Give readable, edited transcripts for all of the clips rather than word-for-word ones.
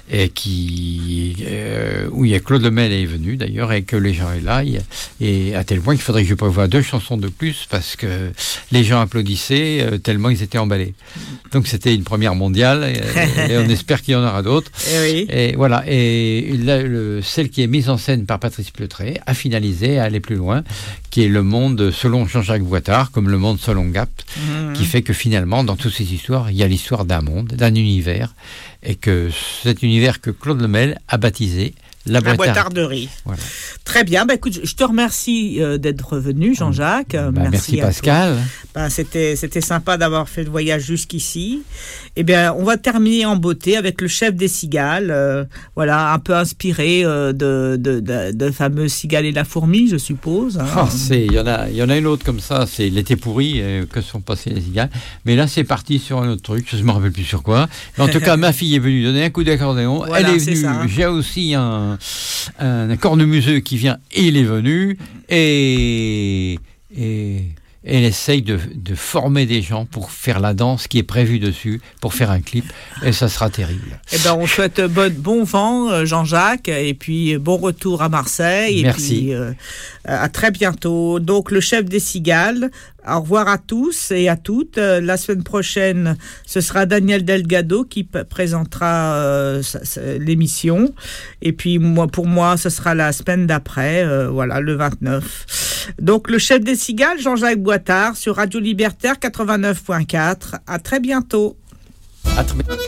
et où il y a Claude Lemel est venu d'ailleurs, et que les gens est là, et à tel point qu'il faudrait que je prévoie 2 chansons de plus, parce que les gens applaudissaient tellement ils étaient emballés. Donc c'était une première mondiale, et on espère qu'il y en aura d'autres. Et voilà, et celle qui est mise en scène par Patrice Pleutré a finalisé à aller plus loin, qui est le monde selon Jean-Jacques Boitard, comme le monde selon Gap, qui fait que finalement dans toutes ces histoires, il y a l'histoire d'un monde, d'un univers, et que cet univers que Claude Lemel a baptisé la boitarderie. Voilà. Très bien. Écoute, je te remercie d'être venu, Jean-Jacques. Merci Pascal. C'était sympa d'avoir fait le voyage jusqu'ici. Eh bien, on va terminer en beauté avec le chef des cigales. Voilà, un peu inspiré de fameux Cigale et la fourmi, je suppose. Il y en a une autre comme ça. C'est l'été pourri que sont passés les cigales. Mais là, c'est parti sur un autre truc. Je ne me rappelle plus sur quoi. Mais en tout cas, ma fille est venue donner un coup d'accordéon. Voilà, elle est venue. J'ai aussi un cornemuseux qui vient, et il est venu, et elle essaye de former des gens pour faire la danse qui est prévue dessus, pour faire un clip, et ça sera terrible. Eh ben, on souhaite bon vent, Jean-Jacques, et puis bon retour à Marseille. Merci. Et puis à très bientôt. Donc le chef des cigales. Au revoir à tous et à toutes. La semaine prochaine, ce sera Daniel Delgado qui présentera l'émission. Et puis pour moi, ce sera la semaine d'après, le 29. Donc le chef des cigales, Jean-Jacques Boitard, sur Radio Libertaire 89.4. À très bientôt. À très bientôt.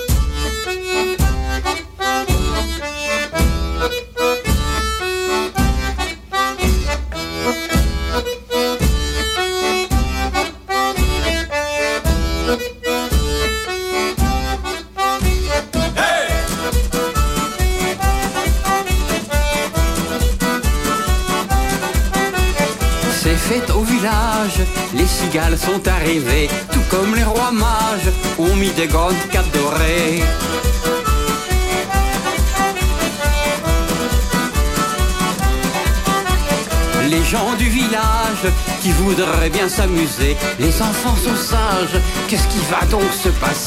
Fête au village, les cigales sont arrivées, tout comme les rois mages ont mis des grandes capes dorées. Les gens du village qui voudraient bien s'amuser, les enfants sont sages, qu'est-ce qui va donc se passer ?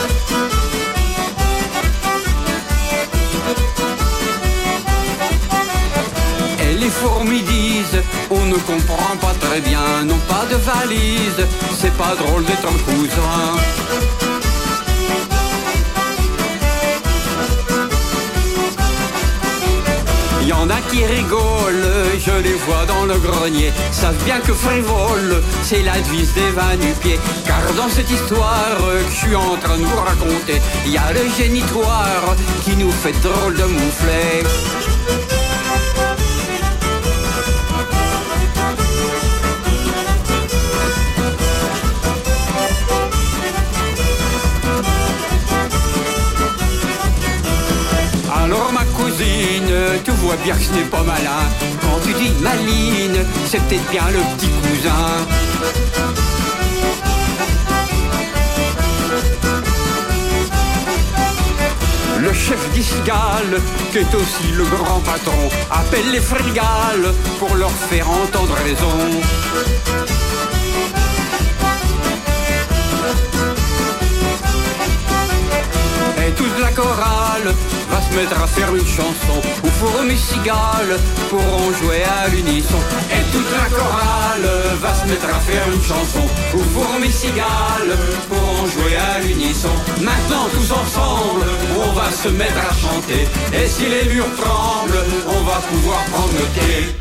Les fourmis disent, on ne comprend pas très bien, non pas de valise, c'est pas drôle d'être un cousin. Il y en a qui rigolent, je les vois dans le grenier, savent bien que frivole, c'est la devise des va-nu-pieds. Car dans cette histoire que je suis en train de vous raconter, il y a le génitoire qui nous fait drôle de moufler. Alors ma cousine, tu vois bien que ce n'est pas malin. Quand tu dis maline, c'est peut-être bien le petit cousin. Le chef des cigales, qui est aussi le grand patron, appelle les frigales pour leur faire entendre raison. Et toute la chorale va se mettre à faire une chanson où fourmis cigales pourront jouer à l'unisson. Et toute la chorale va se mettre à faire une chanson où fourmis cigales pourront jouer à l'unisson. Maintenant tous ensemble, on va se mettre à chanter. Et si les murs tremblent, on va pouvoir prendre le thé.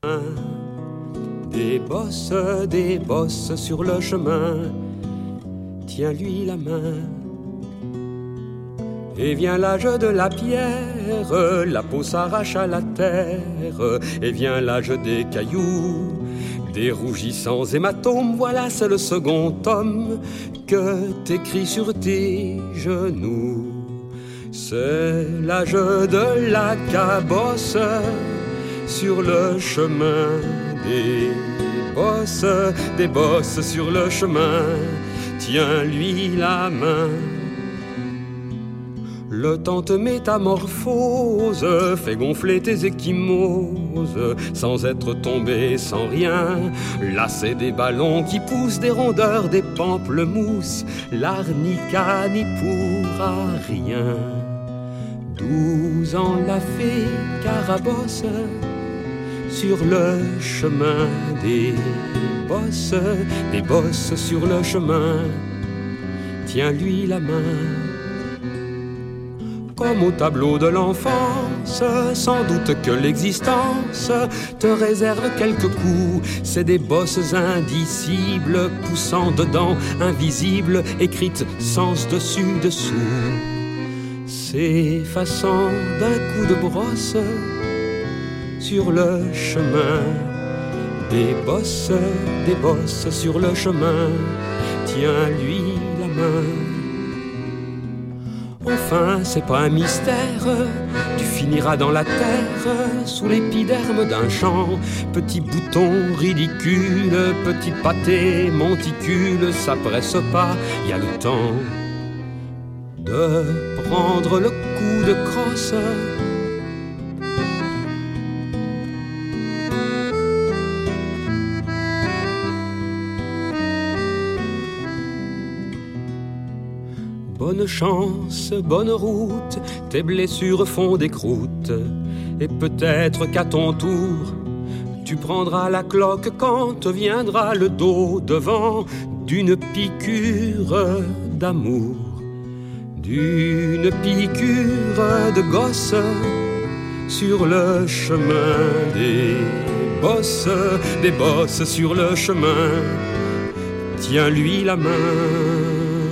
Des bosses sur le chemin, tiens-lui la main. Et vient l'âge de la pierre, la peau s'arrache à la terre. Et vient l'âge des cailloux, des rougissants hématomes. Voilà, c'est le second tome que t'écris sur tes genoux. C'est l'âge de la cabosse sur le chemin. Des bosses sur le chemin, tiens-lui la main. Le temps te métamorphose, fait gonfler tes ecchymoses, sans être tombé, sans rien. Là c'est des ballons qui poussent, des rondeurs, des pamplemousses. L'arnica n'y pourra rien. 12 ans l'a fait Carabosse sur le chemin. Des bosses sur le chemin, tiens-lui la main. Comme au tableau de l'enfance, sans doute que l'existence te réserve quelques coups. C'est des bosses indicibles, poussant dedans, invisibles, écrites sens dessus dessous, s'effaçant d'un coup de brosse sur le chemin. Des bosses sur le chemin, tiens-lui la main. Enfin, c'est pas un mystère, tu finiras dans la terre, sous l'épiderme d'un champ. Petit bouton ridicule, petit pâté monticule, ça presse pas, y a le temps de prendre le coup de crosse. Bonne chance, bonne route, tes blessures font des croûtes. Et peut-être qu'à ton tour, tu prendras la cloque quand te viendra le dos devant d'une piqûre d'amour, d'une piqûre de gosse sur le chemin. Des bosses sur le chemin, tiens-lui la main.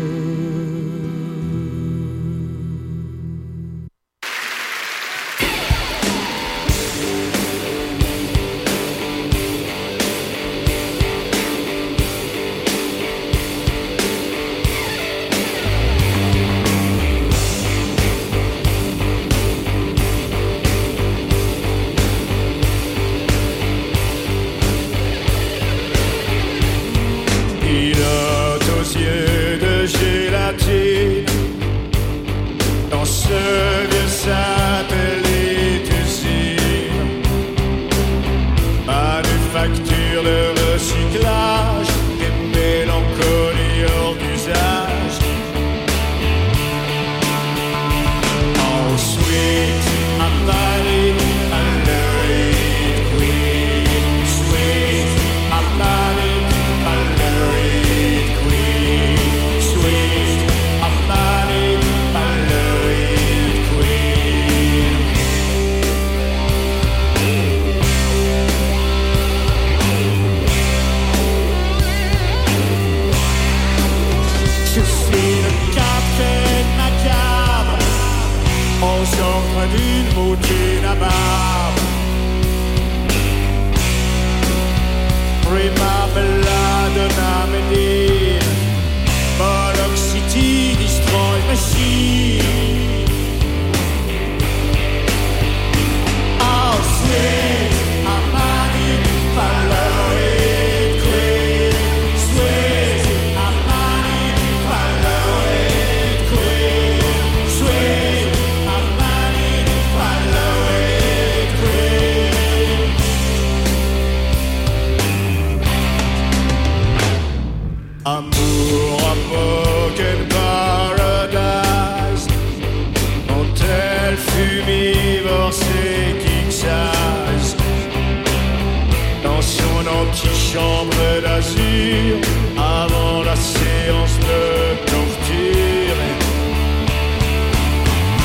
Chambre d'azur avant la séance de torture.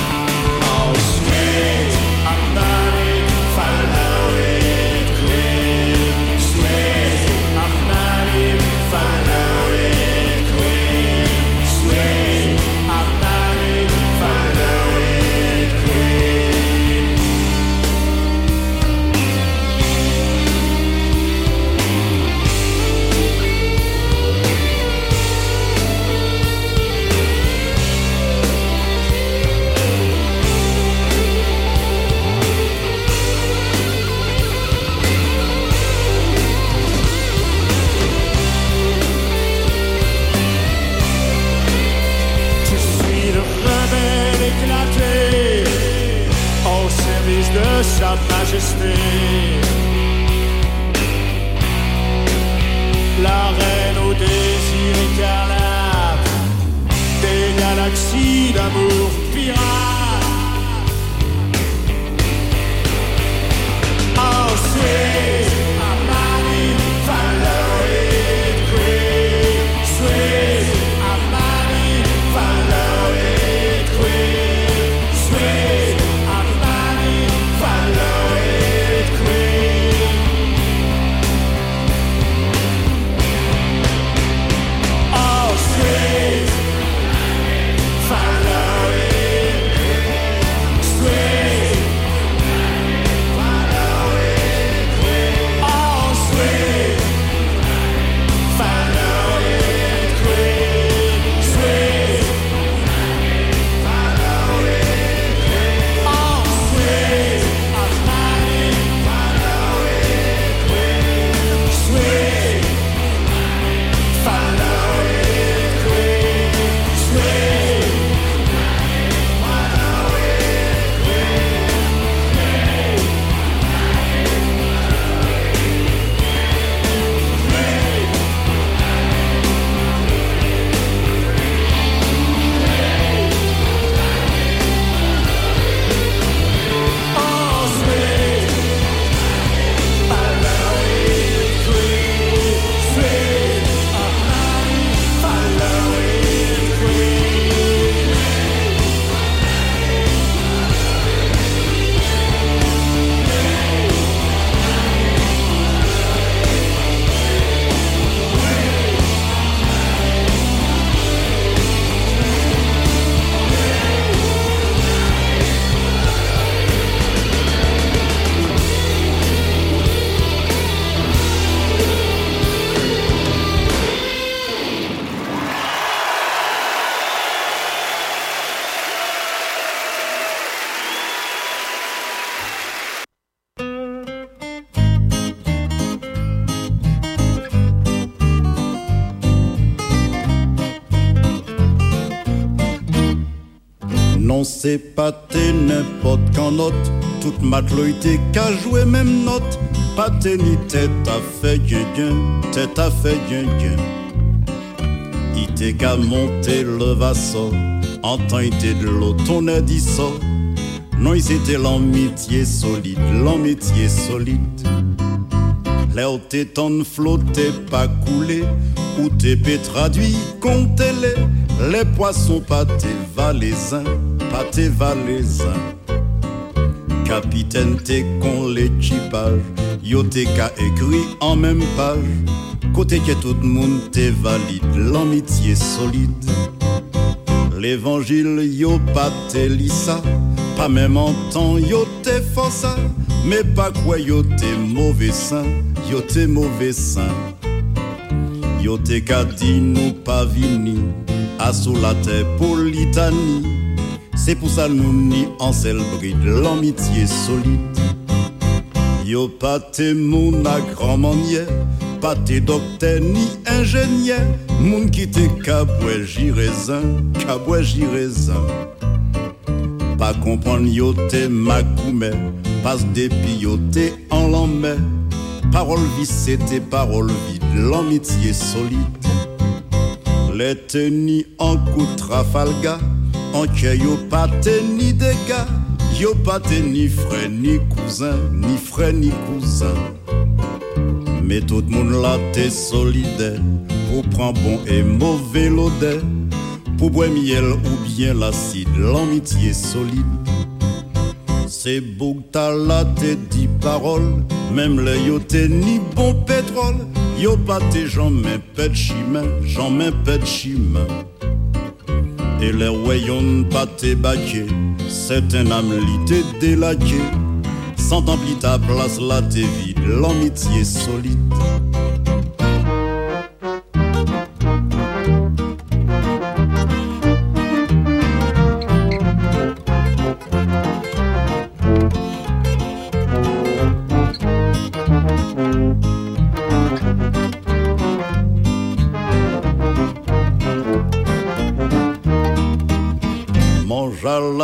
Oh sweet, I'm not it, follow it, queen. rester. La reine au désir écarlate des galaxies d'amour pirate. Oh, sweet Amani, follow it quick. Sweet Amani, follow it quick. Sweet Amani, follow it quick. Oh, sweet, follow it quick. Sweet, follow it quick. Oh, sweet, follow it quick. Sweet, follow it quick. Oh, sweet, Amani, follow it quick. Sweet, follow it quick. Sweet, follow it Oh, sweet, follow it quick. Sweet, Amani, follow it quick. Non, c'est pas t'es n'importe qu'en note. Toute matloïté qu'a joué même note. Pas t'es ni tête à fait bien, tête à fait bien. Il t'est qu'à monter le vassau. En temps il était de l'eau, ton aide il sort. Non, il c'était l'amitié solide, l'amitié solide. Là où t'es ton flotter pas coulé, où t'es pé traduit, comptez-les. Les poissons pas tes valaisins, pas tes valaisins. Capitaine t'es con l'équipage, yo t'es qu'à écrit en même page. Côté que tout le monde t'es valide, l'amitié solide. L'évangile yo pas t'es lissa, pas même en temps yo t'es força. Mais pas quoi yo t'es mauvais saint, yo t'es mauvais saint. Yo t'es qu'à dit nous pas vini, à sous la terre pour litanie. C'est pour ça nous ni en célébrer l'amitié solide. Yo pas t'es moun à grand manière, pas t'es docteur ni ingénieur. Moun qui t'es caboué jirezin, caboué jirezin. Pas comprendre yo t'es macoumé, passe depuis yo t'es en l'emmè. Parole vissée, tes paroles vides, l'amitié solide. Les tenus en coup de Trafalgar, en que yo pas ni dégâts. Yo pas ni frère ni cousin, ni frère ni cousin. Mais tout le monde là t'es solidaire, pour prendre bon et mauvais l'odeur. Pour boire miel ou bien l'acide, l'amitié solide. C'est beau que t'as là tes 10 paroles, même les yo t'es ni bon pétrole. Yo pas tes gens mais pas de chemin, j'en mets pas de chemin. Et les royaumes pas tes baquets, c'est un âme li t'es délaqué. Sans t'emplis ta place là t'es vide, l'amitié solide.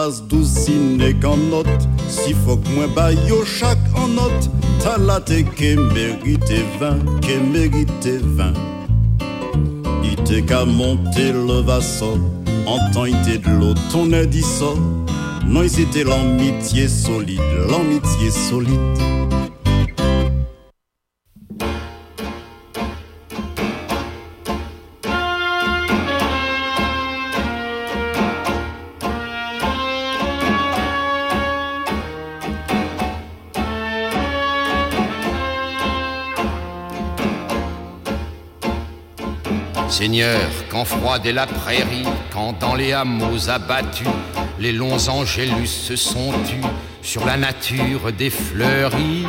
place doucine qu'en note. Si faut que moi ba yo chaque en note. Ta la te que mérite 20, que mérite 20. Il te qu'à monter le vassal. En temps il était de l'eau, ton air dit ça. Non, c'était l'amitié solide, l'amitié solide. Seigneur, quand froide est la prairie, quand dans les hameaux abattus, les longs angélus se sont tus sur la nature des fleuries.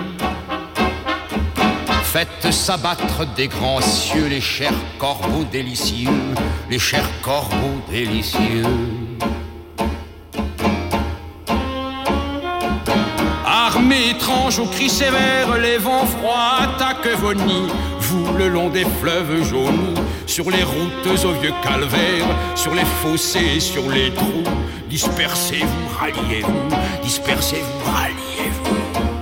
Faites s'abattre des grands cieux les chers corbeaux délicieux, les chers corbeaux délicieux. Armée étrange aux cris sévères, les vents froids attaquent vos nids. Vous le long des fleuves jaunis, sur les routes aux vieux calvaires, sur les fossés, sur les trous, dispersez-vous, ralliez-vous, dispersez-vous, ralliez-vous.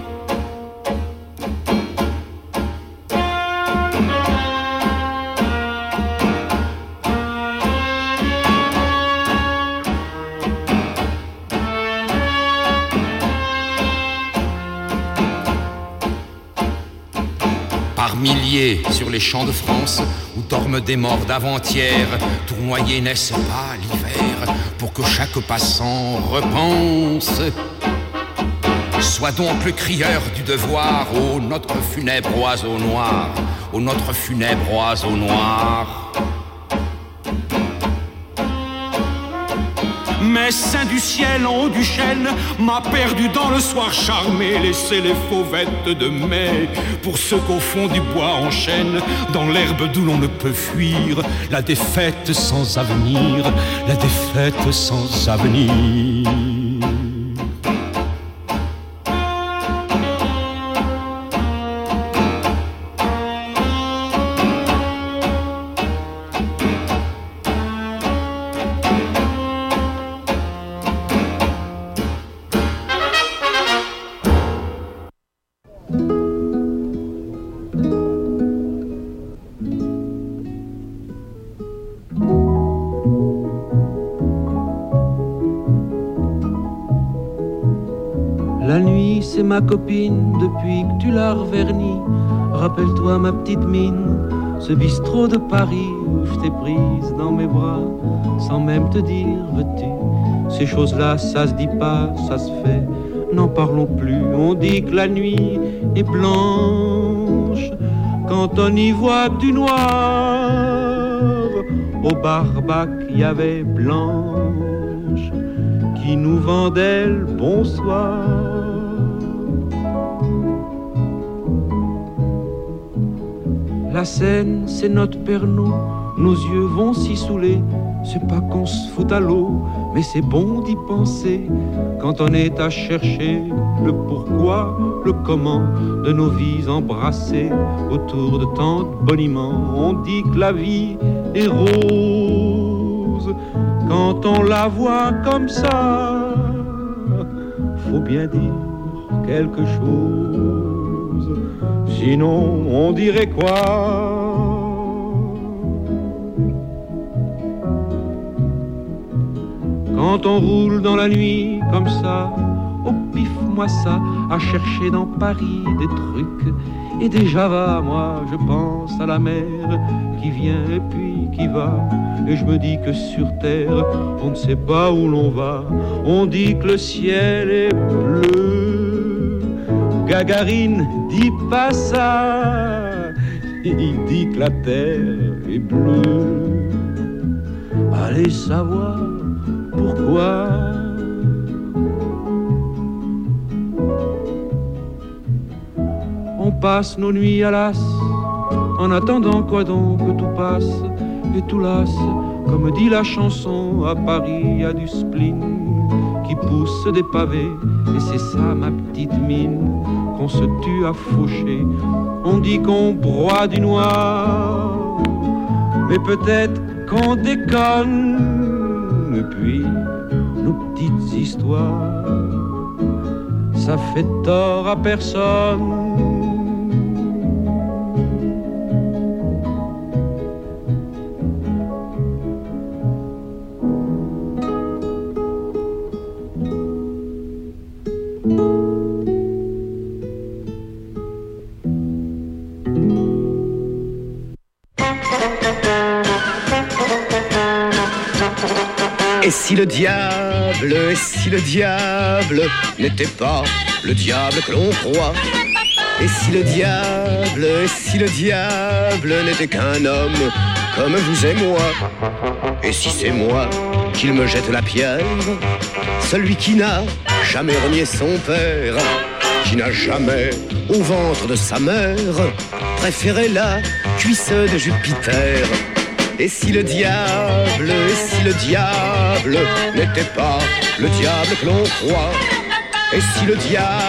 Milliers sur les champs de France où dorment des morts d'avant-hier, tournoyés n'est-ce pas l'hiver pour que chaque passant repense. Sois donc le crieur du devoir, ô notre funèbre oiseau noir, ô notre funèbre oiseau noir. Mais saint du ciel en haut du chêne m'a perdu dans le soir charmé. Laissez les fauvettes de mai pour ceux qu'au fond du bois enchaînent dans l'herbe d'où l'on ne peut fuir la défaite sans avenir, la défaite sans avenir. La nuit, c'est ma copine depuis que tu l'as revernie. Rappelle-toi ma petite mine, ce bistrot de Paris où je t'ai prise dans mes bras, sans même te dire veux-tu. Ces choses-là, ça se dit pas, ça se fait, n'en parlons plus. On dit que la nuit est blanche quand on y voit que du noir. Au Barbac, il y avait Blanche qui nous vendait le bonsoir. La Seine, c'est notre Pernod, nos yeux vont s'y saouler. C'est pas qu'on se fout à l'eau, mais c'est bon d'y penser quand on est à chercher le pourquoi, le comment de nos vies embrassées autour de tant de boniments. On dit que la vie est rose quand on la voit comme ça. Faut bien dire quelque chose, sinon on dirait quoi? Quand on roule dans la nuit comme ça, au pif moi ça, à chercher dans Paris des trucs. Et déjà va, moi je pense à la mer qui vient et puis qui va. Et je me dis que sur terre, on ne sait pas où l'on va. On dit que le ciel est bleu, Gagarine dit pas ça. Il dit que la terre est bleue. Allez savoir pourquoi. On passe nos nuits à l'as, en attendant quoi donc que tout passe et tout lasse. Comme dit la chanson, à Paris y a du spleen qui pousse des pavés. Et c'est ça ma petite mine, qu'on se tue à faucher. On dit qu'on broie du noir, mais peut-être qu'on déconne. Et puis nos petites histoires. Ça fait tort à personne. Et si le diable n'était pas le diable que l'on croit? Et si le diable n'était qu'un homme comme vous et moi? Et si c'est moi qu'il me jette la pierre, celui qui n'a jamais renié son père, qui n'a jamais au ventre de sa mère préféré la cuisse de Jupiter? Et si le diable n'était pas le diable que l'on croit? Et si le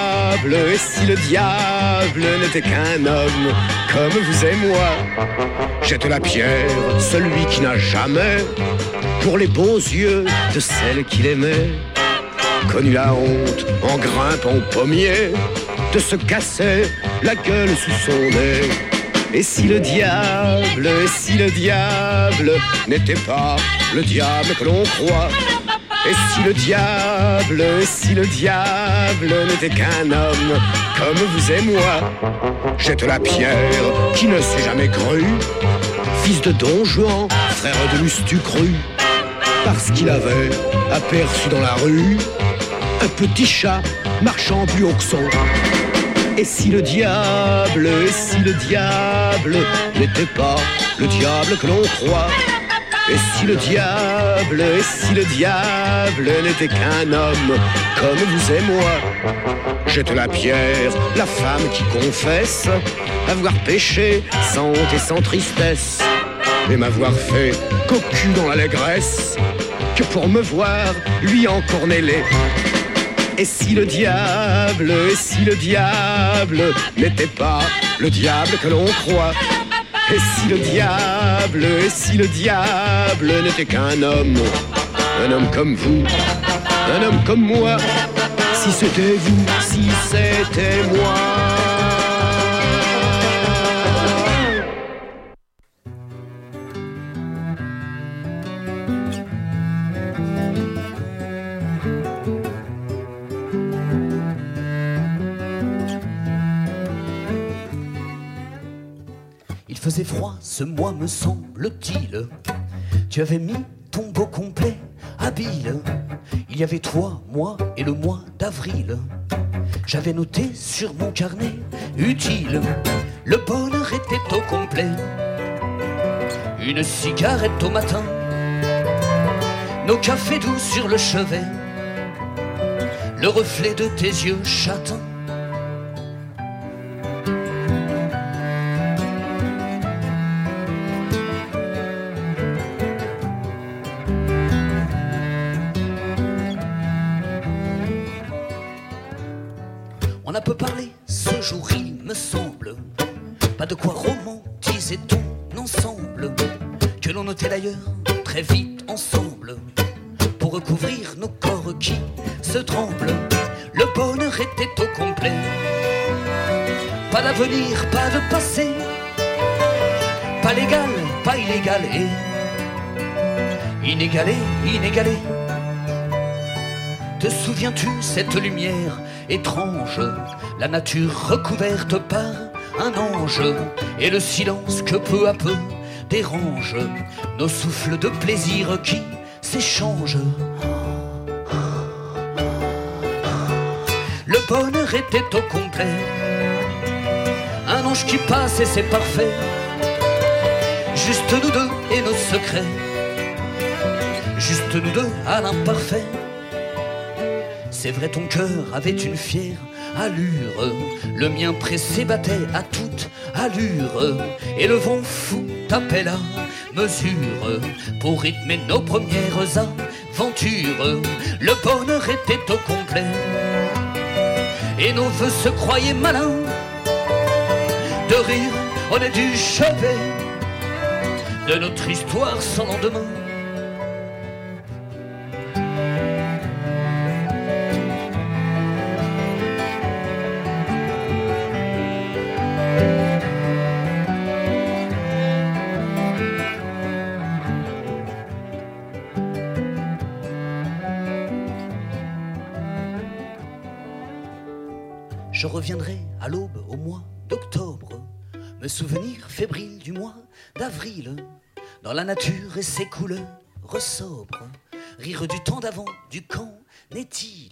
diable n'était qu'un homme comme vous et moi? Jette la pierre, celui qui n'a jamais, pour les beaux yeux de celle qu'il aimait, connu la honte en grimpant au pommier, de se casser la gueule sous son nez. Et si le diable n'était pas le diable que l'on croit? Et si le diable n'était qu'un homme comme vous et moi? Jette la pierre qui ne s'est jamais cru fils de Don Juan, frère de Lustucru, parce qu'il avait aperçu dans la rue un petit chat marchant plus haut que son. Et si le diable n'était pas le diable que l'on croit? Et si le diable n'était qu'un homme comme vous et moi? Jette la pierre, la femme qui confesse avoir péché sans honte et sans tristesse, et m'avoir fait cocu dans l'allégresse, que pour me voir lui encore mêlé. Et si le diable n'était pas le diable que l'on croit? Et si le diable n'était qu'un homme comme vous, un homme comme moi? Si c'était vous, si c'était moi. Il faisait froid ce mois, me semble-t-il. Tu avais mis ton beau complet habile. Il y avait toi, moi et le mois d'avril. J'avais noté sur mon carnet utile. Le bonheur était au complet. Une cigarette au matin, nos cafés doux sur le chevet, le reflet de tes yeux châtains. On a peu parlé ce jour, il me semble, pas de quoi romantiser ton ensemble, que l'on notait d'ailleurs très vite ensemble, pour recouvrir nos corps qui se tremblent. Le bonheur était au complet, pas d'avenir, pas de passé, pas légal, pas illégal et inégalé, inégalé. Te souviens-tu cette lumière étrange, la nature recouverte par un ange, et le silence que peu à peu dérange nos souffles de plaisir qui s'échangent. Le bonheur était au complet, un ange qui passe et c'est parfait, juste nous deux et nos secrets, juste nous deux à l'imparfait. C'est vrai, ton cœur avait une fière allure, le mien pressé battait à toute allure, et le vent fou tapait la mesure pour rythmer nos premières aventures. Le bonheur était au complet, et nos voeux se croyaient malins. De rire, on est du chevet de notre histoire sans lendemain. Je reviendrai à l'aube au mois d'octobre, me souvenir fébrile du mois d'avril, dans la nature et ses couleurs sobres, rire du temps d'avant, du qu'en est-il?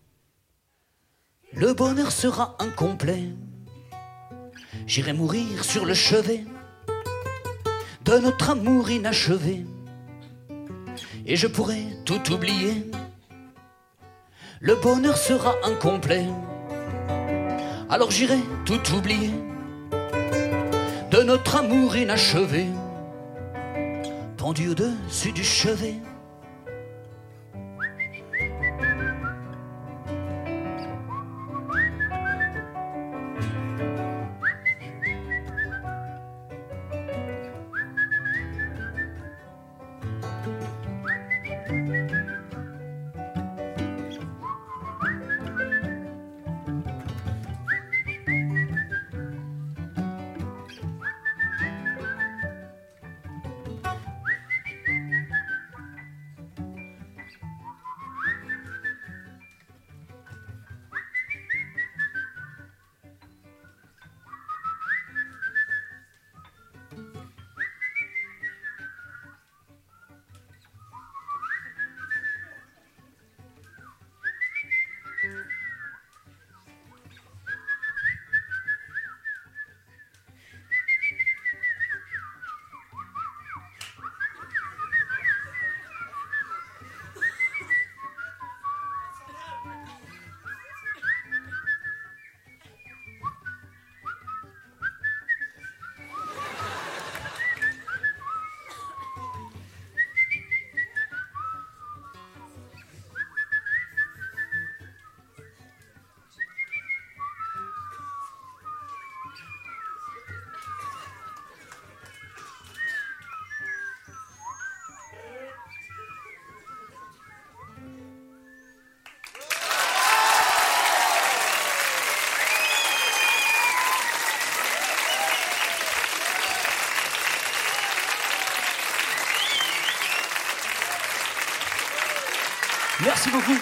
Le bonheur sera incomplet, j'irai mourir sur le chevet de notre amour inachevé, et je pourrai tout oublier. Le bonheur sera incomplet, alors j'irai tout oublier de notre amour inachevé, pendu au-dessus du chevet. Merci beaucoup.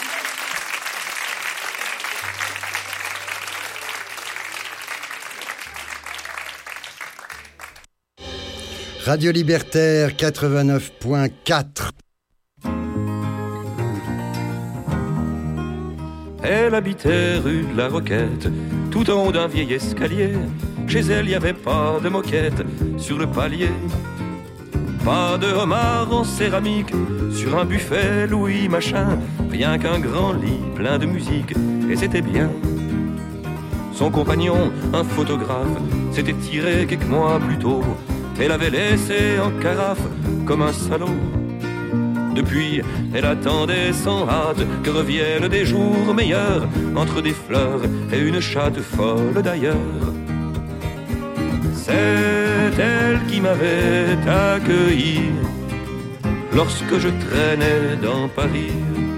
Radio Libertaire 89.4. Elle habitait rue de la Roquette, tout en haut d'un vieil escalier. Chez elle, il n'y avait pas de moquette sur le palier. Pas de homard en céramique sur un buffet Louis machin, rien qu'un grand lit plein de musique, et c'était bien. Son compagnon, un photographe, s'était tiré quelques mois plus tôt et l'avait laissé en carafe comme un salaud. Depuis, elle attendait sans hâte que reviennent des jours meilleurs, entre des fleurs et une chatte folle d'ailleurs. C'est elle qui m'avait accueilli lorsque je traînais dans Paris.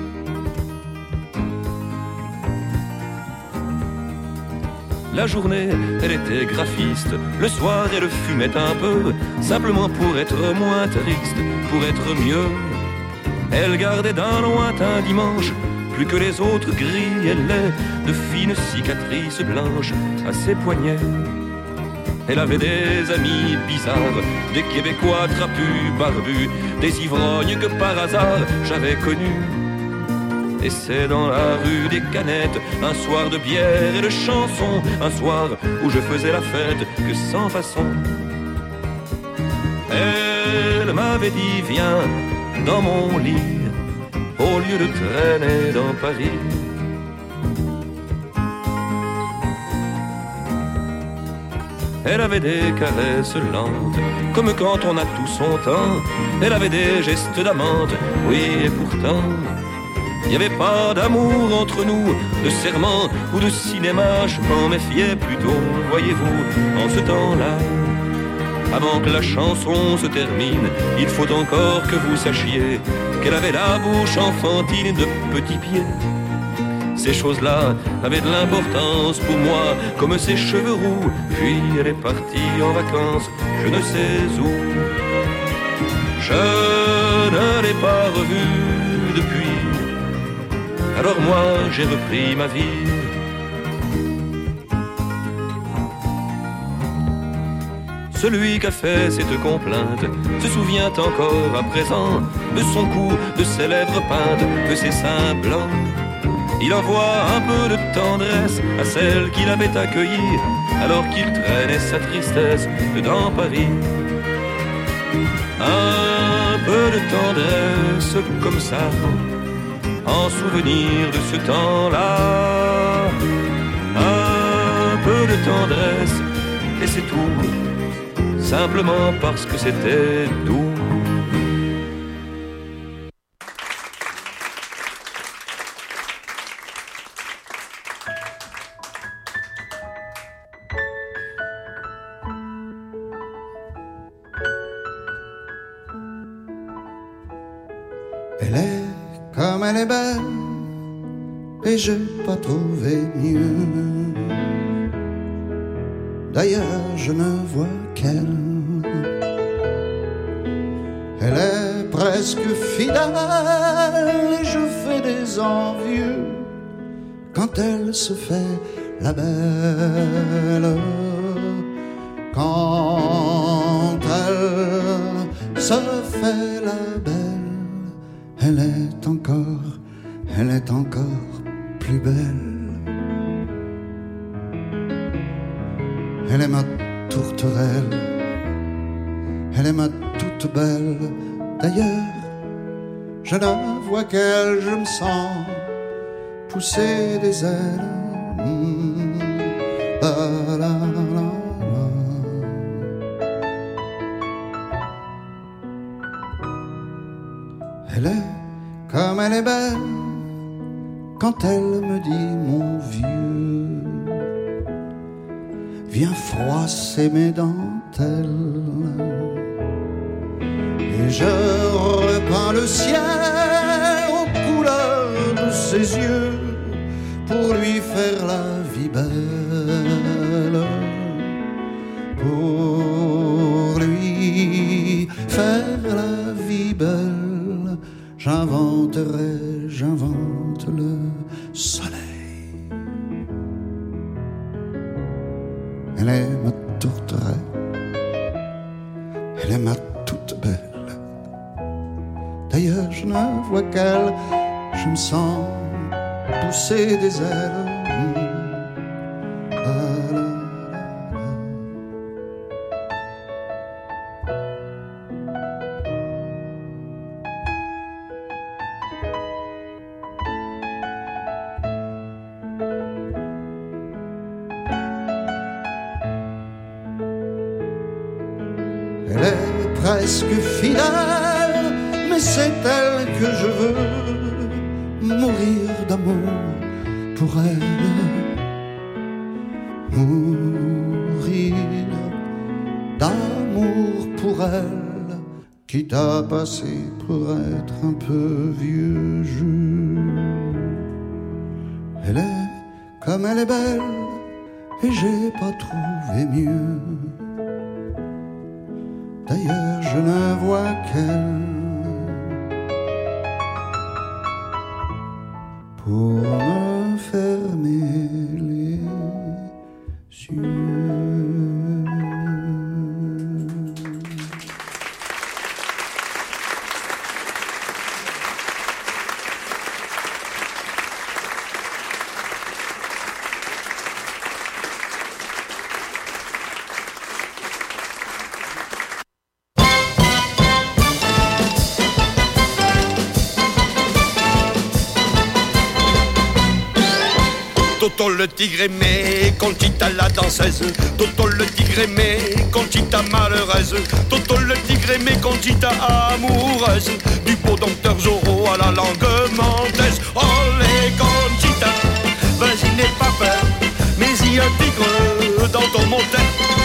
La journée, elle était graphiste, le soir elle fumait un peu, simplement pour être moins triste, pour être mieux. Elle gardait d'un lointain dimanche, plus que les autres gris et laids, de fines cicatrices blanches à ses poignets. Elle avait des amis bizarres, des Québécois trapus, barbus, des ivrognes que par hasard j'avais connus. Et c'est dans la rue des Canettes, un soir de bière et de chansons, un soir où je faisais la fête que sans façon. Elle m'avait dit viens dans mon lit, au lieu de traîner dans Paris. Elle avait des caresses lentes, comme quand on a tout son temps. Elle avait des gestes d'amante, oui et pourtant il n'y avait pas d'amour entre nous, de serment ou de cinéma. Je m'en méfiais plutôt, voyez-vous, en ce temps-là. Avant que la chanson se termine, il faut encore que vous sachiez qu'elle avait la bouche enfantine de petits pieds. Ces choses-là avaient de l'importance pour moi, comme ses cheveux roux. Puis elle est partie en vacances, je ne sais où. Je ne l'ai pas revue depuis. Alors moi j'ai repris ma vie. celui qu'a fait cette complainte se souvient encore à présent de son cou, de ses lèvres peintes, de ses seins blancs. Il envoie un peu de tendresse à celle qu'il avait accueillie alors qu'il traînait sa tristesse dans Paris. Un peu de tendresse comme ça, en souvenir de ce temps-là. Un peu de tendresse et c'est tout, simplement parce que c'était doux. Elle est comme elle est belle, et j'ai pas trouvé mieux. D'ailleurs, je ne vois qu'elle. Elle est presque fidèle, et je fais des envieux quand elle se fait la belle. Quand elle se fait la belle, elle est encore plus belle. Elle est ma tourterelle, elle est ma toute belle. D'ailleurs, je ne vois qu'elle, je me sens pousser des ailes. La, la, la, la. Elle est comme elle est belle quand elle me dit mon vieux, viens froisser mes dentelles. Et je repeins le ciel aux couleurs de ses yeux pour lui faire la vie belle. Pour lui faire la vie belle, j'invente le soleil. Elle est ma tourterelle, elle est ma toute belle. D'ailleurs, je ne vois qu'elle, je me sens pousser des ailes. Elle est presque fidèle, mais c'est elle que je veux. Mourir d'amour pour elle, mourir d'amour pour elle, quitte à passer pour être un peu vieux jeu. Elle est comme elle est belle, et j'ai pas trouvé mieux. D'ailleurs, je ne vois qu'elle pour me fermer les yeux. Toto le tigre aimé, Conchita la danseuse. Toto le tigre aimé, Conchita malheureuse. Toto le tigre aimé, Conchita amoureuse. Du beau docteur Zorro à la langue menteuse. Olé Conchita, vas-y n'aie pas peur, mais il y a un tigre dans ton moteur.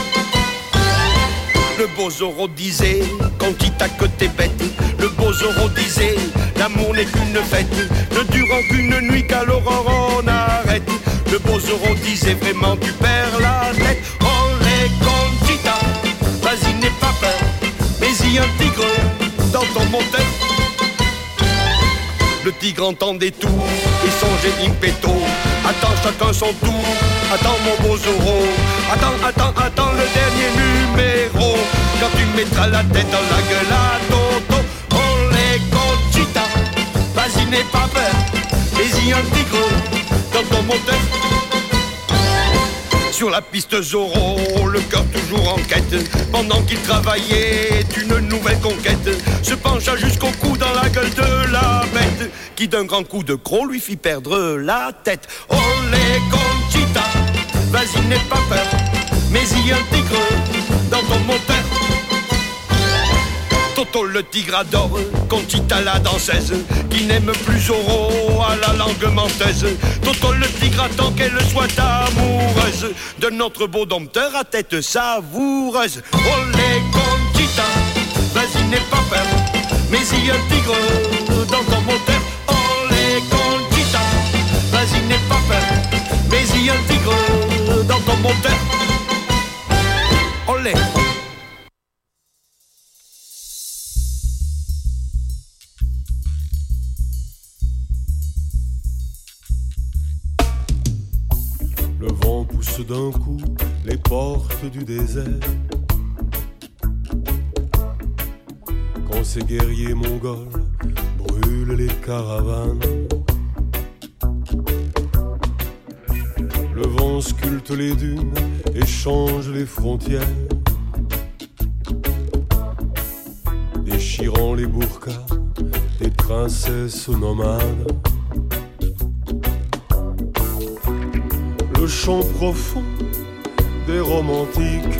Le beau Zorro disait, Conchita que t'es bête. Le beau Zorro disait, l'amour n'est qu'une fête, ne durant qu'une nuit qu'à l'aurore on arrête. Le beau Zorro disait, vraiment tu perds la tête. Olé Conchita, vas-y n'aie pas peur, mais il y a un tigre dans ton moteur. Le tigre entendait tout et songeait impeto. Attends, chacun son tour. Attends mon beau Zorro. Attends le dernier numéro. Quand tu mettras la tête dans la gueule à Toto. Olé Conchita, vas-y n'aie pas peur. Mais y a un tigre dans ton moteur. Sur la piste Zorro, le cœur toujours en quête. Pendant qu'il travaillait d'une nouvelle conquête, se pencha jusqu'au cou dans la gueule de la bête, qui d'un grand coup de croc lui fit perdre la tête. Olé Conchita, vas-y n'aie pas peur, mais il y a un tigre dans ton moteur. Toto le tigre adore Conchita la danseuse, qui n'aime plus Zorro à la langue menteuse. Toto le tigre attend qu'elle soit amoureuse de notre beau dompteur à tête savoureuse. Olé Conchita, vas-y n'aie pas peur, mais il y a un tigre dans ton moteur. Olé Conchita, vas-y n'aie pas peur, mais il y a un tigre dans ton moteur. Olé. Le vent pousse d'un coup les portes du désert. Quand ces guerriers mongols brûlent les caravanes, le vent sculpte les dunes et change les frontières, déchirant les burqas des princesses nomades. Le chant profond des romantiques,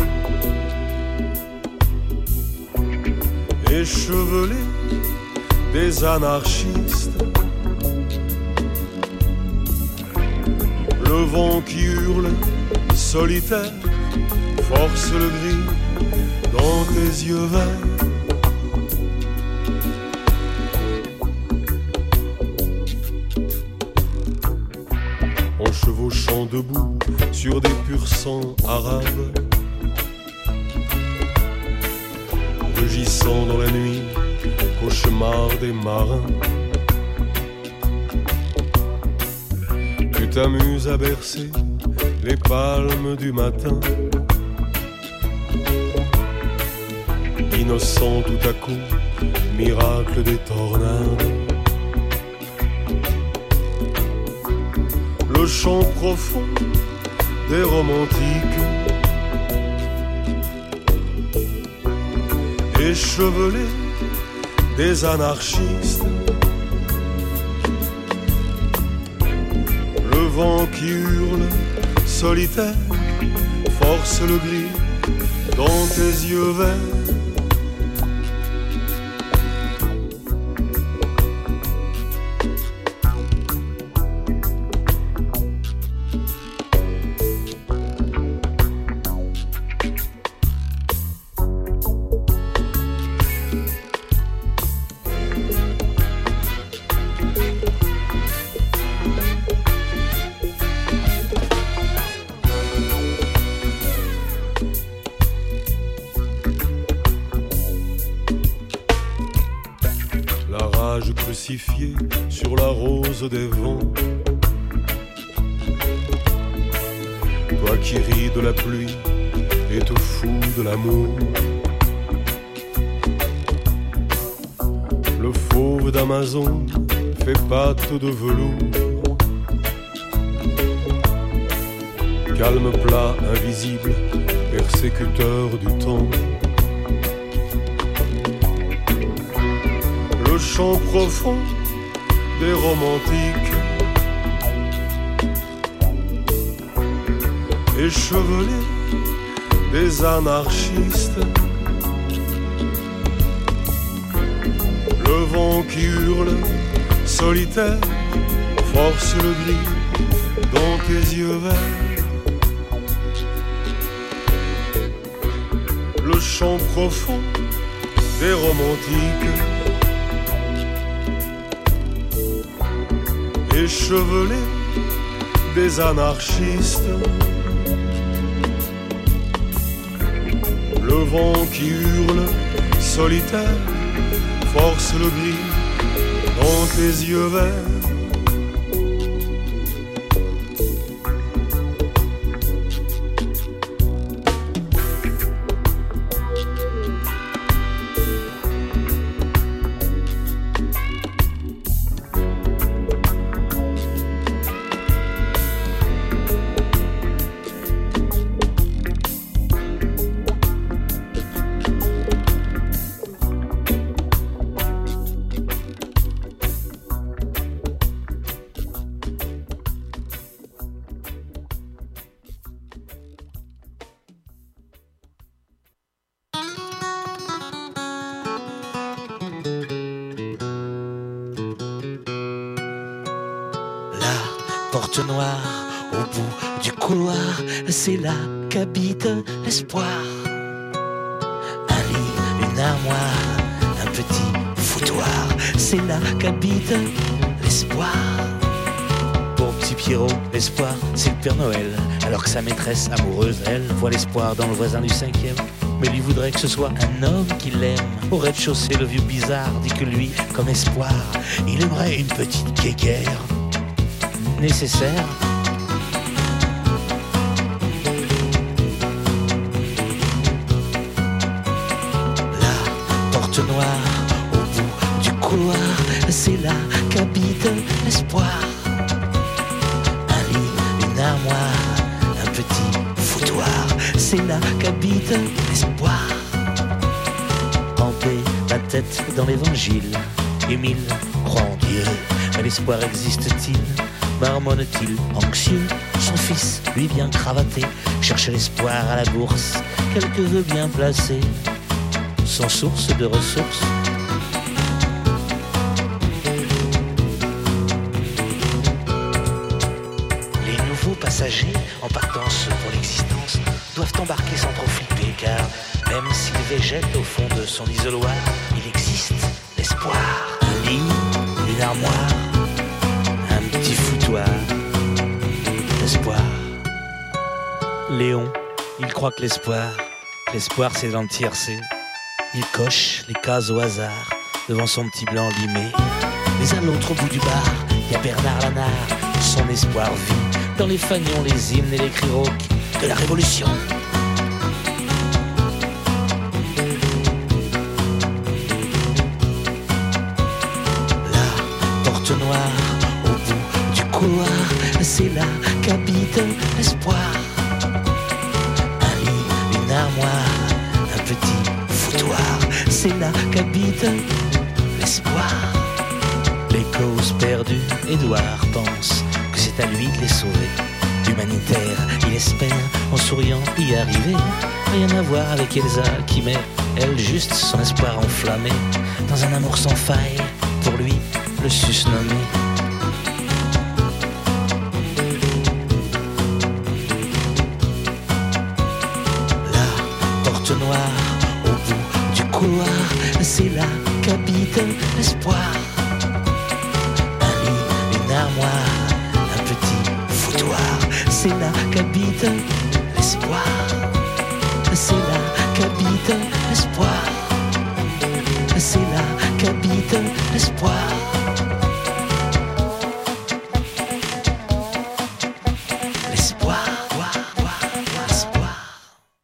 échevelés des anarchistes. Le vent qui hurle, solitaire, force le gris dans tes yeux verts. Chevauchant debout sur des pur sangs arabes, rugissant dans la nuit, cauchemar des marins. Tu t'amuses à bercer les palmes du matin, innocent tout à coup, miracle des tornades. Le chant profond des romantiques, échevelés des anarchistes. Le vent qui hurle, solitaire, force le gris dans tes yeux verts. Crucifié sur la rose des vents, toi qui ris de la pluie et te fous de l'amour. Le fauve d'Amazon fait pâte de velours, calme plat invisible, persécuteur du temps. Le chant profond des romantiques, échevelés des anarchistes. Le vent qui hurle, solitaire, force le gris dans tes yeux verts. Le chant profond des romantiques, échevelés des anarchistes. Le vent qui hurle, solitaire, force le gris dans dans tes yeux verts. Porte noire au bout du couloir, c'est là qu'habite l'espoir. Un lit, une armoire, un petit foutoir, c'est là qu'habite l'espoir. Pour petit Pierrot, l'espoir, c'est le Père Noël. Alors que sa maîtresse amoureuse, elle, voit l'espoir dans le voisin du 5e. Mais lui voudrait que ce soit un homme qui l'aime. Au rez-de-chaussée, le vieux bizarre dit que lui, comme espoir, il aimerait une petite guéguerre nécessaire. La porte noire au bout du couloir, c'est là qu'habite l'espoir. Un lit, une armoire, un petit foutoir, c'est là qu'habite l'espoir. Ramper la tête dans l'évangile, Émile croit en Dieu, mais l'espoir existe-t-il? Marmonne-t-il anxieux? Son fils, lui bien cravaté, cherche l'espoir à la bourse, quelques vœux bien placés, sans source de ressources. Les nouveaux passagers, en partance pour l'existence, doivent embarquer sans trop flipper, car même s'ils végètent au fond de son isoloir, il existe l'espoir. Un lit, une armoire, un petit foutoir, l'espoir. Léon, il croit que l'espoir c'est dans le tiercé. Il coche les cases au hasard devant son petit blanc limé. Mais à l'autre bout du bar, il y a Bernard Lanard. Son espoir vit dans les fanions, les hymnes et les cris rauques de la Révolution. La porte noire au bout du couloir, c'est là qu'habite l'espoir. Un lit, une armoire, un petit foutoir, c'est là qu'habite l'espoir. Les causes perdues, Édouard pense que c'est à lui de les sauver. Humanitaire, il espère en souriant y arriver. Rien à voir avec Elsa qui met, elle, juste son espoir enflammé dans un amour sans faille, pour lui, le susnommé. La porte noire au bout du couloir, c'est là qu'habite l'espoir. Un lit, une armoire, un petit foutoir, c'est là qu'habite l'espoir. C'est là qu'habite l'espoir. C'est là qu'habite l'espoir. L'espoir, l'espoir.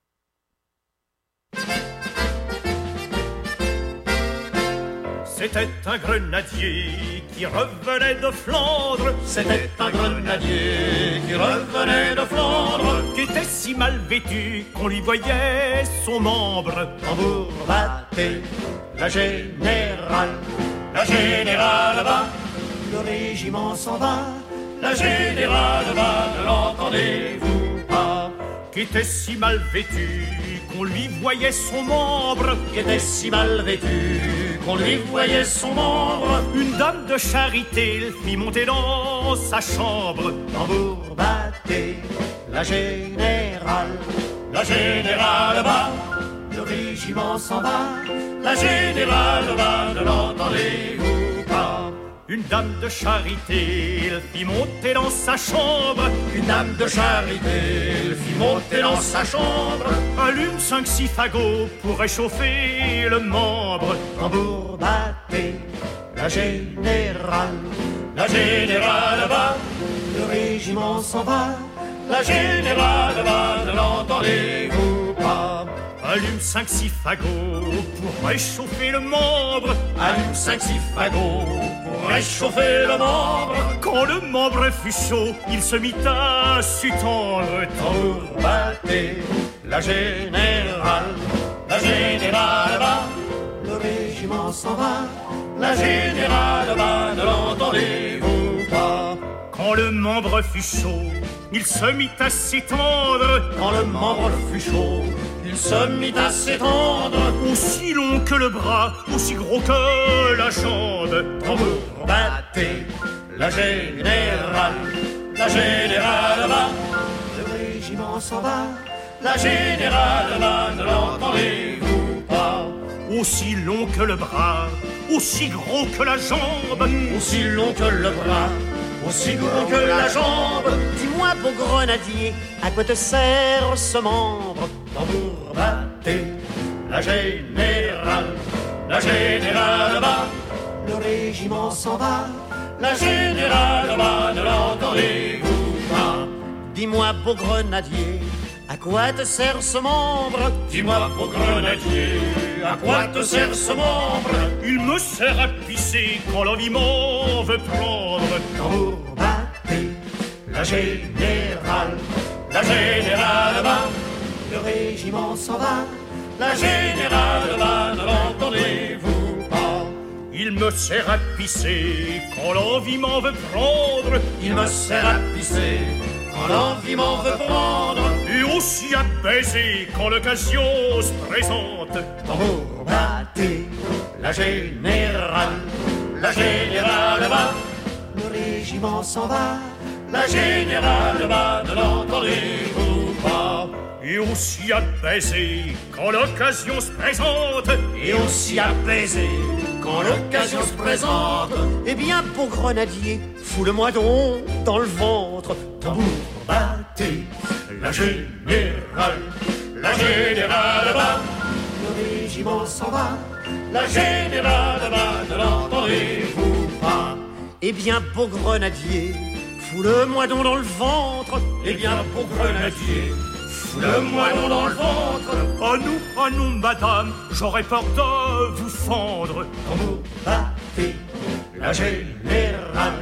C'était un grenadier qui revenait de Flandre. C'était un grenadier qui revenait de Flandre, qui était si mal vêtu qu'on lui voyait son membre. Tambour battait la générale va, le régiment s'en va. La générale va, ne l'entendez-vous pas? Qui était si mal vêtu qu'on lui voyait son membre. Qui était si mal vêtu qu'on lui voyait son membre. Une dame de charité le fit monter dans sa chambre. Tambour battait la générale va, le régiment s'en va. La générale va, ne l'entendez-vous pas? Une dame de charité le fit monter dans sa chambre. Une dame de charité le fit monter dans sa chambre. Allume 5-6 fagots pour réchauffer le membre. Tambour battait la la générale va, le régiment s'en va, la générale va, ne l'entendez-vous pas? Allume 5-6 fagots pour réchauffer le membre. Allume 5-6 fagots pour réchauffer le membre. Quand le membre fut chaud, il se mit à s'étendre. Tambour battez, la générale va, le régiment s'en va, la générale va, ne l'entendez-vous pas? Quand le membre fut chaud, il se mit à s'étendre. Quand le membre fut chaud, il se mit à s'étendre. Aussi long que le bras, aussi gros que la jambe. Tambour battez, la générale va, le régiment s'en va, la générale va, ne l'entendez-vous pas? Aussi long que le bras, aussi gros que la jambe. Aussi long que le bras, aussi gros que la jambe. Dis-moi, beau grenadier, à quoi te sert ce membre? Tambour battez, la générale va, le régiment s'en va, la générale va, ne l'entendez-vous pas? Dis-moi, beau grenadier, à quoi te sert ce membre? Dis-moi, beau grenadier, à quoi te sert ce membre? Il me sert à pisser quand l'envie m'en veut prendre. Tambour battez, la générale va, le régiment s'en va, la générale va, ne l'entendez-vous pas? Il me sert à pisser quand l'envie m'en veut prendre. Il me sert à pisser quand l'envie m'en veut prendre. Et aussi à baiser quand l'occasion se présente. Tambour battez, la générale va, le régiment s'en va, la générale va, ne l'entendez-vous pas? Et aussi à baiser quand l'occasion se présente. Et aussi à baiser quand l'occasion se présente. Eh bien, beau grenadier, fous-le-moi donc dans le ventre. Tambour battez, la générale va, le régiment s'en va, la générale va, ne l'entendez-vous pas? Eh bien, beau grenadier, fous-le-moi donc dans le ventre. Eh bien, beau grenadier, fous-le-moi donc dans le ventre. À nous, madame, j'aurais peur de vous fendre. Tambour battez, la générale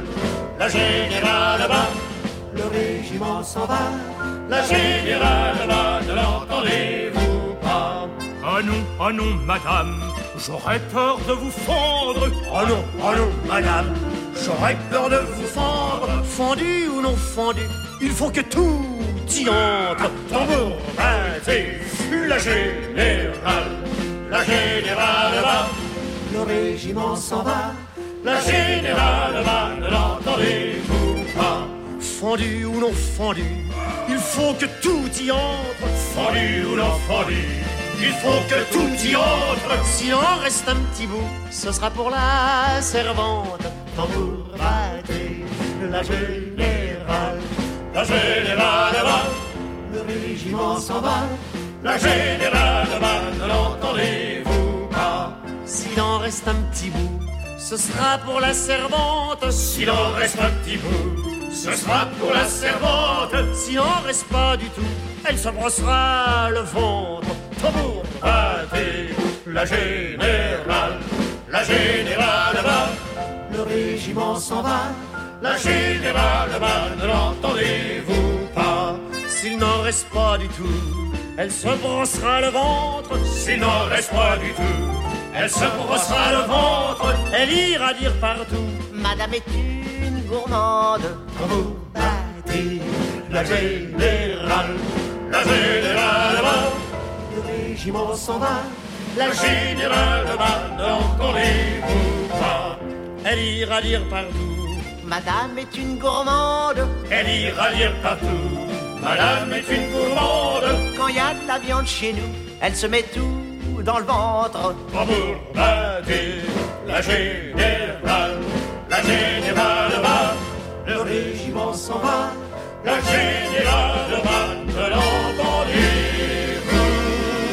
va, le régiment s'en va, la générale va, ne l'entendez-vous pas? À nous, madame, j'aurais peur de vous fendre. Oh non, madame, j'aurais peur de vous fendre. Fendu ou non fendu, il faut que tout y entre. Tambour battez, la générale va, le régiment s'en va, la générale va, ne l'entendez-vous pas? Fendu ou non fendu, il faut que tout y entre. Fendu ou non fendu, il faut que tout y entre. S'il en reste un petit bout, ce sera pour la servante. Tambour battez, la générale va, le régiment s'en va, la générale va, ne l'entendez-vous pas? S'il en reste un petit bout, ce sera pour la servante. S'il en reste un petit bout, ce sera pour la servante. S'il en reste pas du tout, elle se brossera le ventre. Tambour battez, la générale va, le régiment s'en va, la générale va, ne l'entendez-vous pas? S'il n'en reste pas du tout, elle se brossera le ventre. S'il n'en reste pas du tout, elle se brossera le ventre. Elle ira dire partout: Madame est une gourmande. Tambour battez, la générale va, le régiment s'en va, la générale va, ne l'entendez-vous pas? Elle ira dire partout: Madame est une gourmande. Elle ira dire partout: Madame est une gourmande. Quand il y a de la viande chez nous, elle se met tout dans le ventre. Tambour battez, la générale va, le régiment s'en va, la générale va, ne l'entendez-vous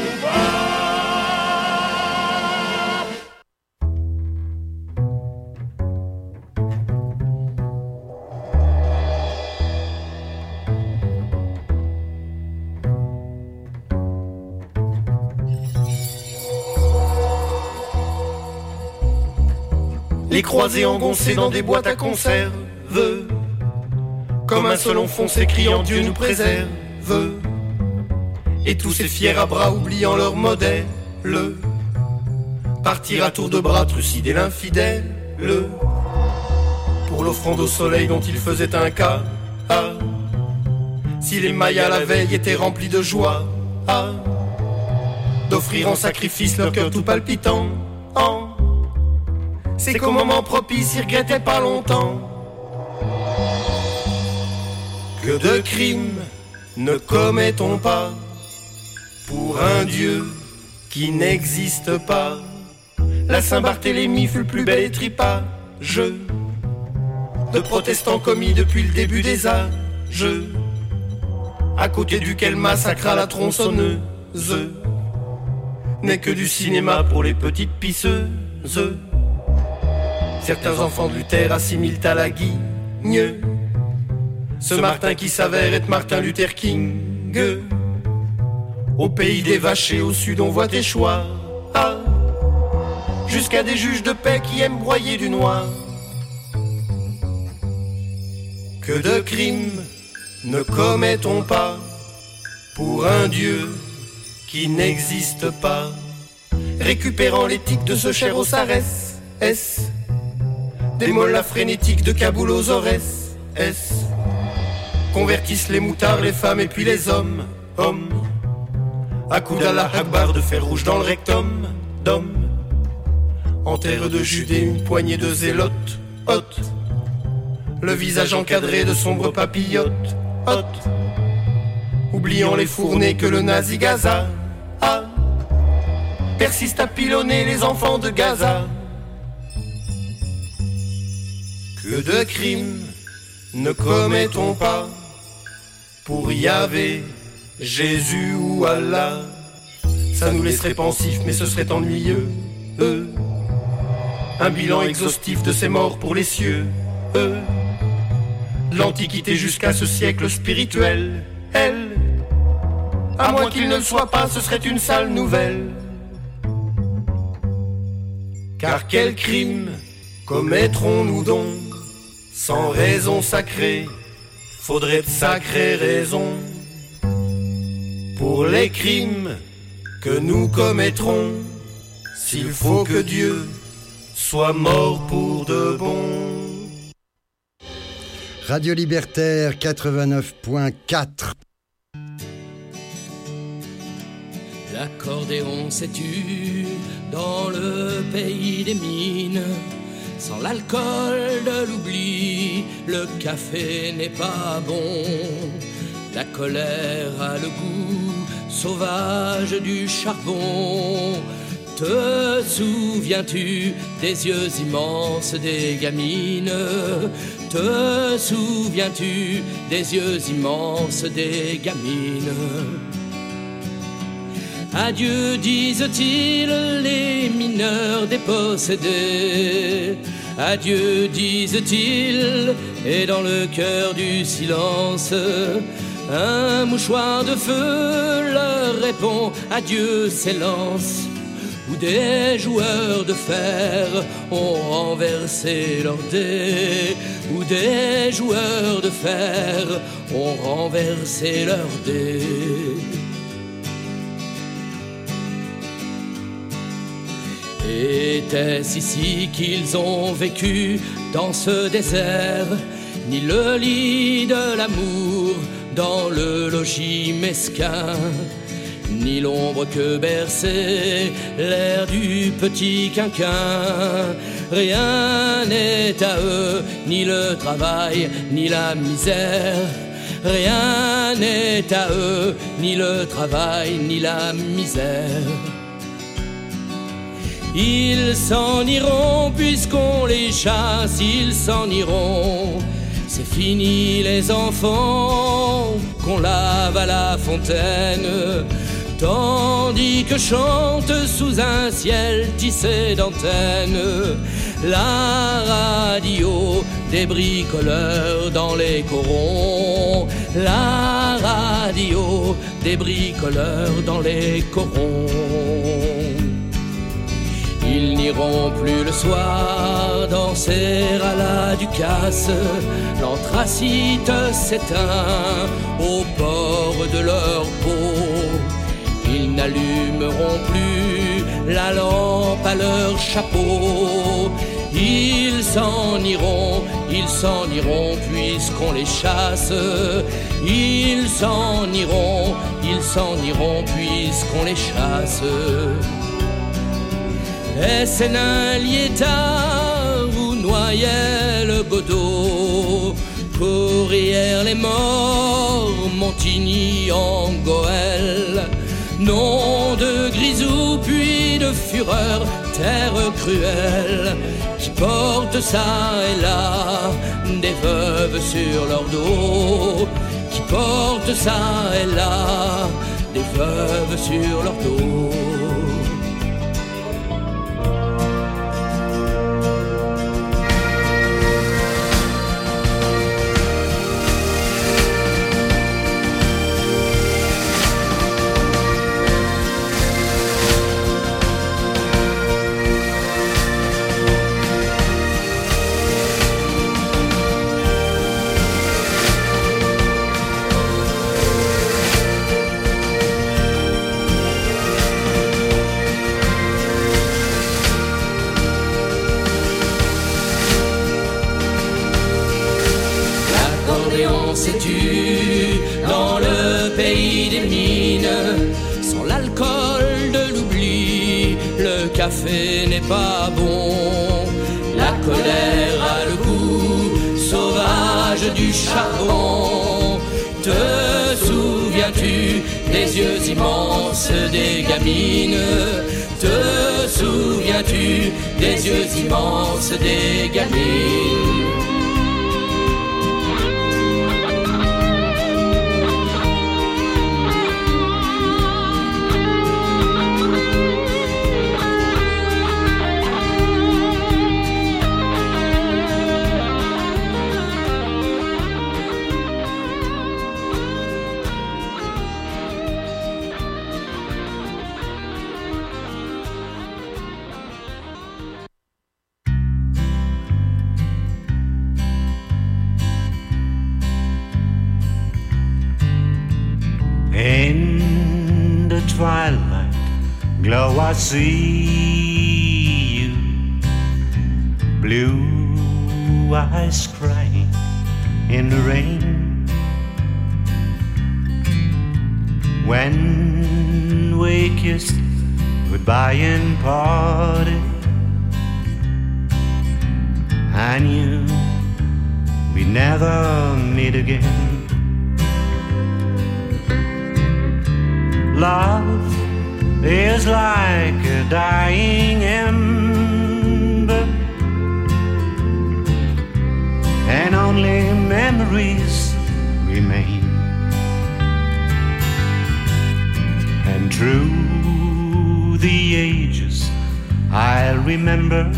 pas? les croisés engoncés dans des boîtes à conserve, comme un seul enfoncé criant Dieu nous préserve, et tous ces fiers à bras oubliant leur modèle, partir à tour de bras trucider l'infidèle, pour l'offrande au soleil dont il faisait un cas, si les Mayas la veille étaient remplis de joie, d'offrir en sacrifice leur cœur tout palpitant, c'est qu'au moment propice ils regrettaient pas longtemps que de crimes ne commettons pas pour un Dieu qui n'existe pas. La Saint-Barthélemy fut le plus bel étripage de protestants commis depuis le début des âges, à côté duquel massacra la tronçonneuse, n'est que du cinéma pour les petites pisseuses. Certains enfants de Luther assimilent à la guigne ce Martin qui s'avère être Martin Luther King. Au pays des vaches et au sud on voit échoir jusqu'à des juges de paix qui aiment broyer du noir. Que de crimes ne commettons pas pour un Dieu qui n'existe pas, récupérant l'éthique de ce cher Osarès, des mollas frénétiques de Kaboul aux Aurès, convertissent les moutards, les femmes et puis les hommes, à coups d'Allah Akbar de fer rouge dans le rectum, en terre de Judée une poignée de zélotes, le visage encadré de sombres papillotes, oubliant les fournées que le nazi Gaza persiste à pilonner les enfants de Gaza. Que de crimes ne commettons pas pour Yahvé, Jésus ou Allah. Ça nous laisserait pensifs mais ce serait ennuyeux, un bilan exhaustif de ces morts pour les cieux, de l'Antiquité jusqu'à ce siècle spirituel, à moins qu'il ne le soit pas, ce serait une sale nouvelle. Car quel crime commettrons-nous donc sans raison sacrée? Faudrait de sacrées raisons pour les crimes que nous commettrons, s'il faut que Dieu soit mort pour de bon. Radio Libertaire 89.4. L'accordéon s'est tu dans le pays des mines. Sans l'alcool de l'oubli, le café n'est pas bon. La colère a le goût sauvage du charbon. Te souviens-tu des yeux immenses des gamines? Te souviens-tu des yeux immenses des gamines? Adieu, disent-ils, les mineurs dépossédés. Adieu, disent-ils, et dans le cœur du silence, un mouchoir de feu leur répond. Adieu, s'élance, où des joueurs de fer ont renversé leurs dés, où des joueurs de fer ont renversé leurs dés. Était-ce ici qu'ils ont vécu dans ce désert? Ni le lit de l'amour dans le logis mesquin, ni l'ombre que berçait l'air du petit quinquin. Rien n'est à eux, ni le travail, ni la misère. Rien n'est à eux, ni le travail, ni la misère. Ils s'en iront puisqu'on les chasse, ils s'en iront. C'est fini les enfants qu'on lave à la fontaine, tandis que chante sous un ciel tissé d'antennes la radio des bricoleurs dans les corons. La radio des bricoleurs dans les corons. Il n'y n'iront plus le soir danser à la Ducasse. L'anthracite s'éteint au bord de leur peau. Ils n'allumeront plus la lampe à leur chapeau. Ils s'en iront puisqu'on les chasse. Ils s'en iront puisqu'on les chasse. Est-ce un Liétard ou Noyel Godot, Courrières les morts, Montigny en Goël? Nom de grisou puis de fureur, terre cruelle, qui porte ça et là des veuves sur leur dos, qui porte ça et là des veuves sur leur dos. Sais-tu, dans le pays des mines, sans l'alcool de l'oubli, le café n'est pas bon. La colère a le goût sauvage du charbon. Te souviens-tu des yeux immenses des gamines? Te souviens-tu des yeux immenses des gamines? In the twilight glow I see you, blue eyes crying in the rain. When we kissed goodbye and parted, I knew we'd never meet again. Love is like a dying ember, and only memories remain. And through the ages I'll remember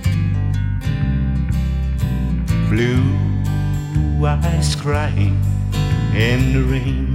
blue eyes crying in the rain.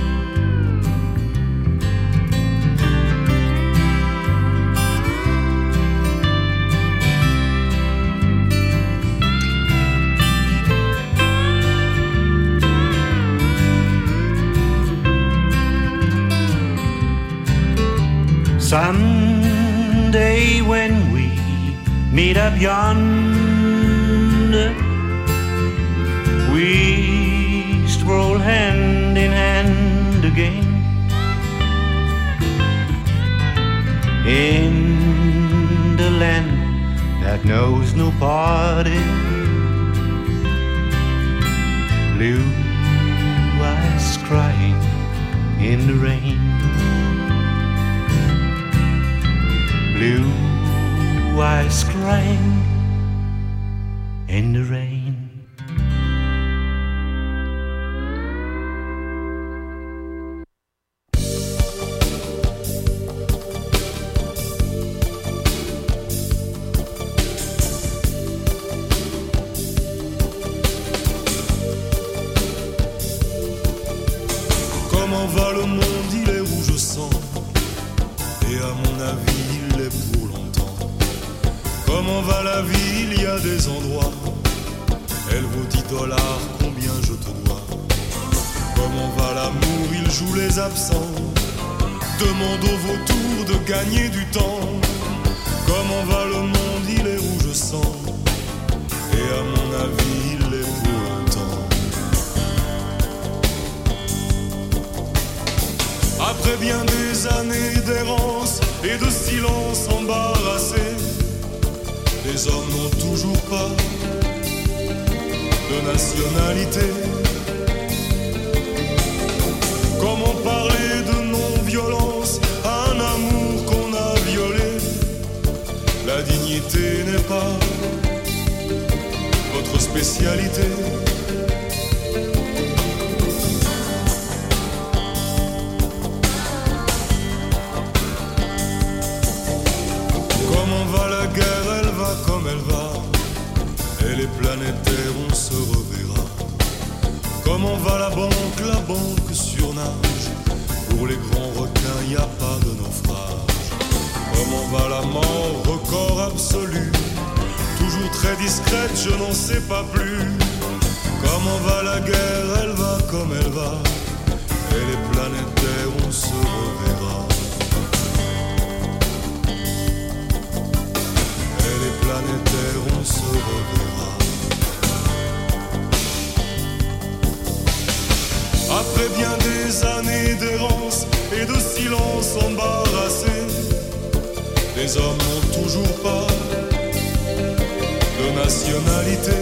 Someday when we meet up yonder, we stroll hand in hand again in the land that knows no parting. Blue eyes crying in the rain. Blue eyes crying in the rain. Comment va le monde, il est rouge au sang, et à mon avis il est pour longtemps. Comment va la vie, il y a des endroits. Elle vaut $10, combien je te dois. Comment va l'amour, il joue les absents. Demande au vautour de gagner du temps. Comment va le monde, il est rouge sang. Et à mon avis, il est pour longtemps. Après bien des années d'errance et de silence embarrassé, les hommes n'ont toujours pas de nationalité. Comment parler de non-violence à un amour qu'on a violé? La dignité n'est pas votre spécialité. Comment va la guerre? Elle va comme elle va. Et les planétaires, on se reverra. Comment va la banque surnage. Pour les grands requins, y a pas de naufrage. Comment va la mort, record absolu. Toujours très discrète, je n'en sais pas plus. Comment va la guerre? Elle va comme elle va. Et les planétaires, on se reverra. Et les planétaires, on se reverra. Après bien des années d'errance et de silence embarrassé, les hommes n'ont toujours pas de nationalité.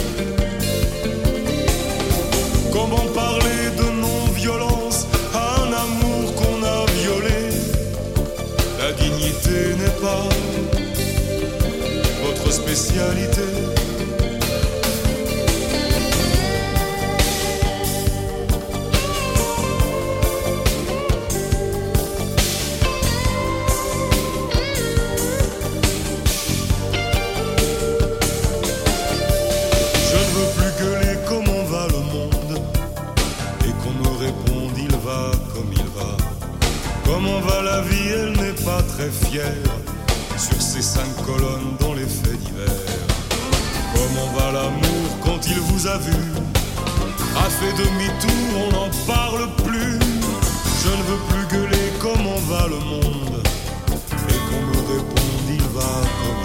Comment parler de non-violence à un amour qu'on a violé? La dignité n'est pas votre spécialité. Comment va la vie, elle n'est pas très fière sur ces 5 colonnes dans les faits divers. Comment va l'amour quand il vous a vu? A fait demi-tour, on n'en parle plus. Je ne veux plus gueuler comment va le monde et qu'on me réponde il va comme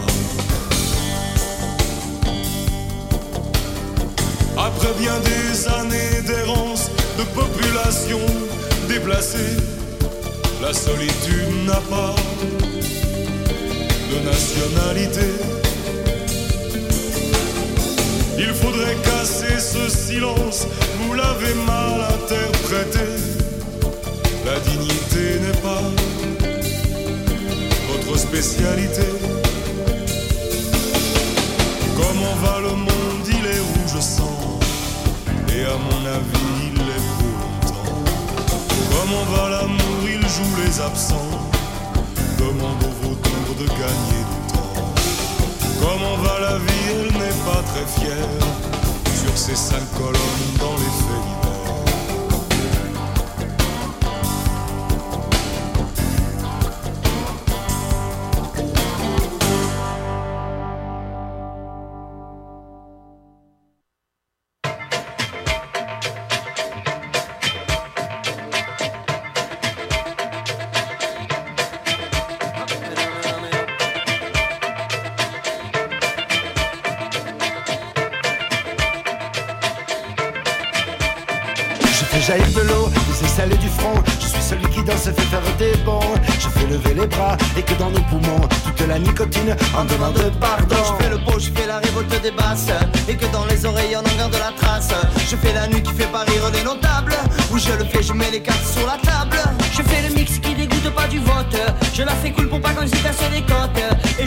il va. Après bien des années d'errance, de population déplacée, la solitude n'a pas de nationalité. Il faudrait casser ce silence, vous l'avez mal interprété. La dignité n'est pas votre spécialité. Comment va le monde, il est rouge sang. Et à mon avis, il est pour longtemps. Comment va l'amour, il joue les absents. Demande au vautour de gagner du temps. Comment va la vie, elle n'est pas très fière sur ces 5 colonnes dans les faits divers. Jaillir de l'eau, les aisselles du front. Je suis celui qui danse fait faire des bonds. Je fais lever les bras et que dans nos poumons toute la nicotine en demande pardon. Je fais le beau, je fais la révolte des basses. Et que dans les oreilles on en garde la trace. Je fais la nuit qui fait pas rire les notables. Où je le fais, je mets les cartes sur la table. Je fais le mix qui dégoûte pas du vote. Je la fais cool pour pas qu'on s'y casse les côtes.